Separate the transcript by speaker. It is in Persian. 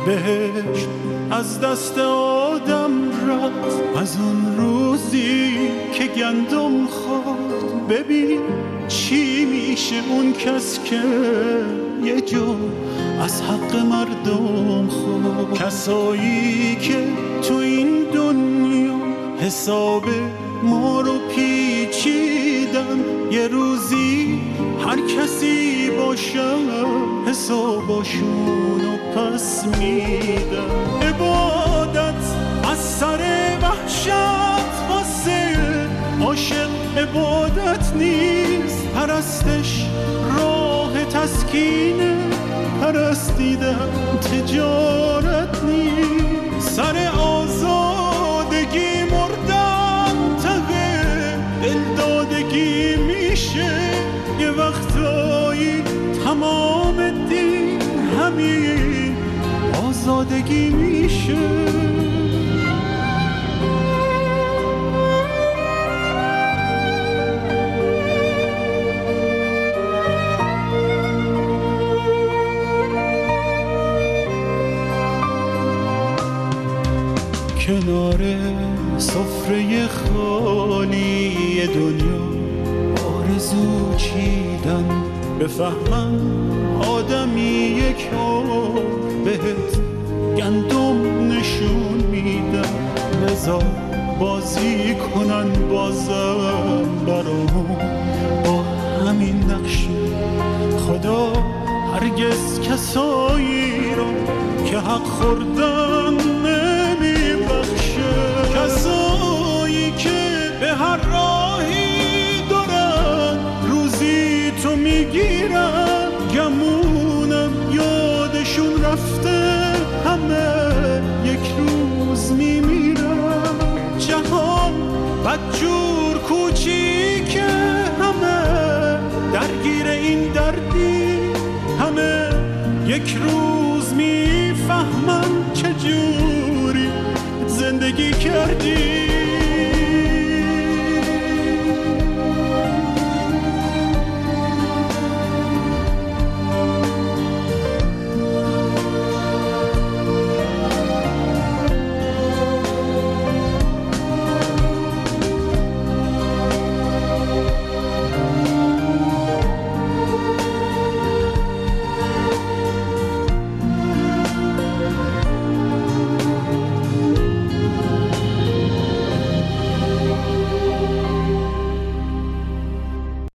Speaker 1: بهشت از دست آدم رفت از اون روزی که گندم خورد. ببین چی میشه اون کس که یه جو از حق مردم خورد. کسایی که تو این دنیا حساب ما رو پیچیدن، یه روزی هر کسی باشه حساباشونو پس میدن. عبادت از سر وحشت واسه عاشق عبادت نیست، پرستش راه تسکینه، پرستیدن تجارت نیست. سر آزادگی مردن ته دلدادگی میشه، یه وقتایی تمام دین همین آزادگی میشه. کنار سفره خالی دنیا آرزو چیدن، بفهمم آدمی یک بهت گندم نشون میدن. لذا بازی کنن بازم برام با همین نقشه. خدا هرگز کسایی رو که حق خوردن نمیبخشه. کسایی که به هر راهی دارن روزی تو میگیرن، گمونم یادشون رفته همه یک روز میمیرن. جهان بدجور کوچیکه، همه درگیر این دردی، همه یک روز میفهمن چجوری زندگی کردی.